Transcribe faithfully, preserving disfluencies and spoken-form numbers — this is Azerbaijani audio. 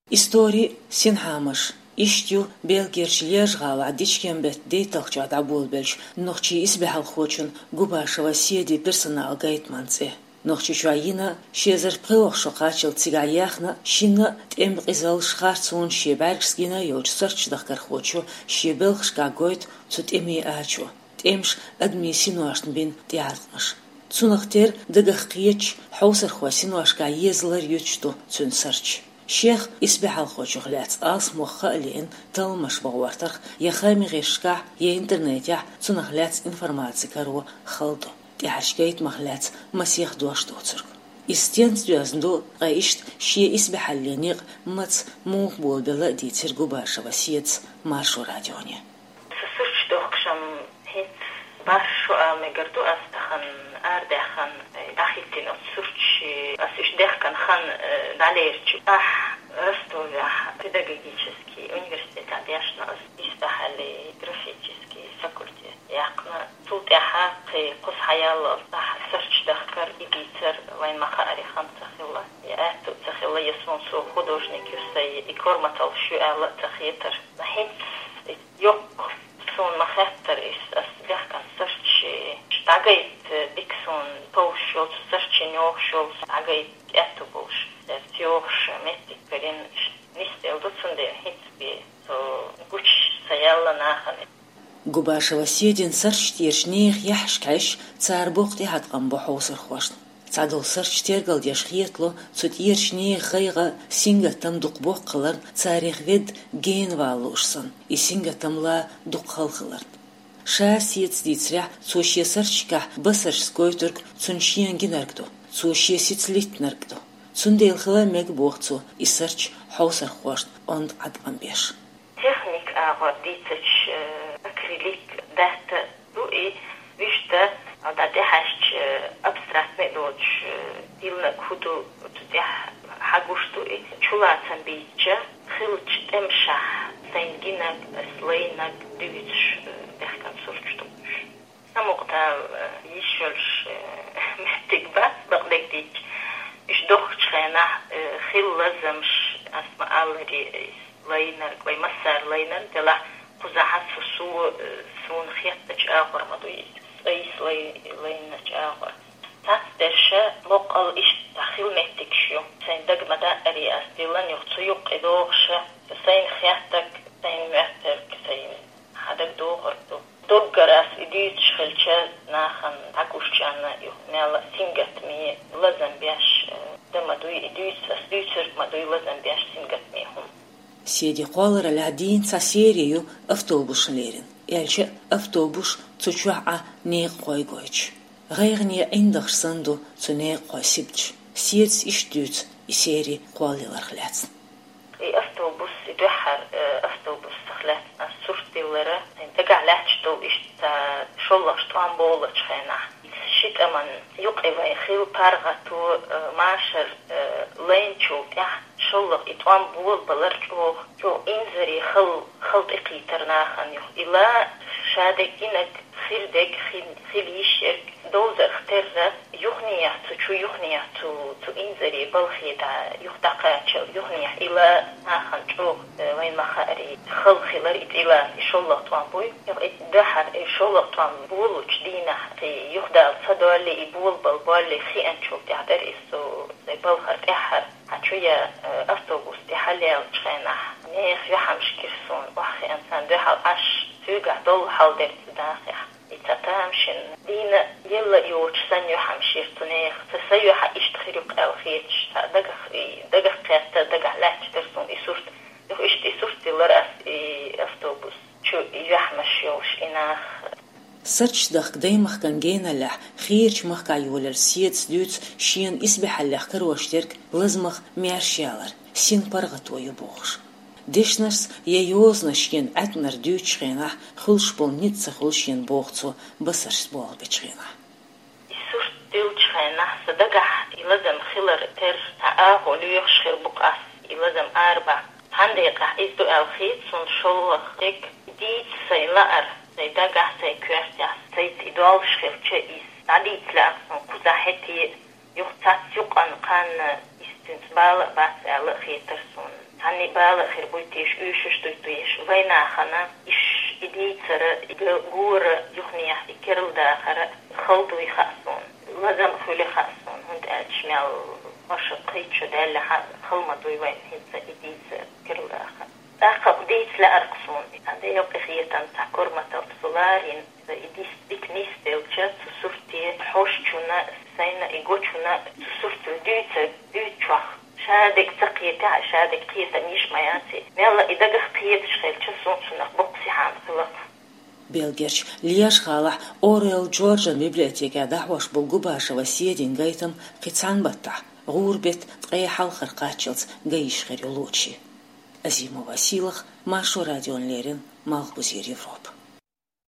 Истории синхамаш. Иштю белгершлер гала дичкембет дейталчат абулбелш нохчи избехал хочун губашева седи персонал гайтманце. Нохчи чуаина шезер прохшо качил цигаяхна шинна темризал шхарцун шебергскина йоч сарчдахкар хочу шебелхшка гойт цут эми ачу. Темш адми синуашн бин тиармаш. Цунахтер дагахкиеч хаусар хвасинуашка езлар ючту цун сарч. شيخ إسبح الخوش غلات أص مخالين تلمش بغوارتر يخامي غيشكا يا إنترنت يا تنخلات إنفورماتي كارو خلطو تحشكيت مخلات مسيح دوش دوترك إستين تيازندو غايشت شي إسبح اللينيق مت مقبول بلا ديتر قباشا وسيت مارشو راديوني سسوش دوخشم هيت باشو مقردو أستخن أردخن أخيتين أتسوش أسيش دخن خن داليرچ أح رستويا педагогический университет أدياشنا إستحالي графический فاكولتي يقنا صوت أحاقي قص حيال صح سرچ دخكر إبيتر وين مخاري خمسة خلا يأتو تخلا يسمون سو خدوجنك يسي إكورمتال شو ألا تخيتر هيت يوق سون مخاطر إس أسبيح كان سرچ شتاقيت بيكسون بوشوت سرچ نيوخشوت أقيت أتو بوش تيوخش متك برين نستيل دوتسنده هيت بي تو قوش سيالا ناخنه قباشا وسيدين سرچ تيرشنيخ يحشكاش تار بوقتي هاتقن بحوصر خوشن تعدل سرچ تيرقل يشخيطلو تسوت يرشنيخ غيغا سينغا تم دوق بوقلر تاريخ ويد جين والوشسن и синга тамла дукхалхлар ша сиец дицря цошье сарчка басарской турк цуншиен гинаргду цошье сицлитнаргду цундел хла мег бохцу и сарч хаусар хвашт онд адбамбеш техник агор дицч акрилик дата дуи вишта да дехаш абстрактный доч илна худу тудях хагушту и чулатан бича хилч темша سينجينك سلينك ديوتش دخكن سورچتوش سموقتا يشولش محتاج بس بقدك ديك إيش دوخش خينا خيل لازمش أسمع أولي سلينك وي مسار لينر دلا قزحت سو سون خيطش آخر مدوي أي سلي لينج آخر تاتدرشة مقال إيش تخيل محتاج شو سيندق مدى أرياس دلان يخصيق إدوخشة سين خياتك سين معترك سين هذاك دوغر دو دوغراس إديتش خلشة ناخن تاكوشانا يخنالا سينغت مي لازم بياش دمدوي إديتش أسديتر مدوي لازم بياش سينغت ميهم سيدي قالر العدين ساسيريو أفتوبوش ليرن يالش أفتوبوش تشوع نيق قوي قويش غيرني عندك صندو تنيق قوي سبتش سيدس إشتوت إسيري قوالي لرخلات أفتوبوس يدحر أفتوبوس خلات السورتي لرا تقع لاتشتو إشت شولش توان بولش خينا شيت أمن يقعي ويخيل بارغتو ماشر لينشو يح شولق إتوان بول بلرجو جو إنزري خل خل إقيتر ناخن يخ إلا شادك إنك خيردك خيل خيل يشيرك دوزر اخترت يغنيه تشو يغنيه تو تو إنزري بالخيدا يختقاتش يغنيه إلى ناخن شو وين مخاري خل خلر إلى شولق توان بوي دحر شولق توان بولوش دينا يخدا صدولي يبول بالبالي خي أنشو تعدر إسو زي بالخر إحر هتشوية أفتوبوس تحلي الشخينة نيخ يحمش كيرسون وحي إنسان دحل أش تيجع دول حال درت داخل تتامشن دينا يلا يوش سن يحمشير تنيخ تسيح إشتخيرك أو خيتش دقق دقق قياستا دقق لاتش ترسون إسورت يخ إشت إسورت لرأس أفتوبوس شو يحمش يوش إناخ سرچ دخ دايمخ كان جينا لح خيرش مخ كايولر سيتس دوتس شين إسبح اللح كروشترك لازمخ ميرشيالر سين برغت ويبوخش ديشنرس ييوزنشين أتنر دوتش خينا خلش بول نيتس خلشين بوخصو بسرس بول بتشخينا إسورت دوتش خينا صدقح لازم خلر تر تآهو ليخش خير بقاس لازم أربع هندقة إزدو الخيط سن شلخ ديك ديت سيلار زي دقح زي كوارتيا زي تدوال شخيرتش إس عديت لأقصن كوزاحتي يختات يقن قان استنتبال باس على خيترسون عني بالغ خربويتيش إيش تيتيش وين خنا إيش إديتر جور يخني كرل داخرة خلطوا يخصون لازم خلي خصون هند أشمال مش قيتش ده خلما دوي وين هند إديت كرل داخر داخل ديت لا أرقصون عندي يوقف يتنتع كرمة الصلارين إذا إديت بكنيس دلتش تصورتي حوش جنا سينا إيجوتشنا تصورت ديت ديت شخ شادك تقيتع شادك قيتة ميش مياتي ميلا إذا قيت شخيل تشسون سنخ بقسي حان خلق بيلجرش ليش خالح أوريل جورجان بيبليوتيكا دعوش بالقباشة وسيدين قيتم قيتان بطع غوربت تقيحة الخرقاتشلت قيش غير يلوتشي أزيمو واسيلخ ماشو راديون ليرين مالك بزير يوروب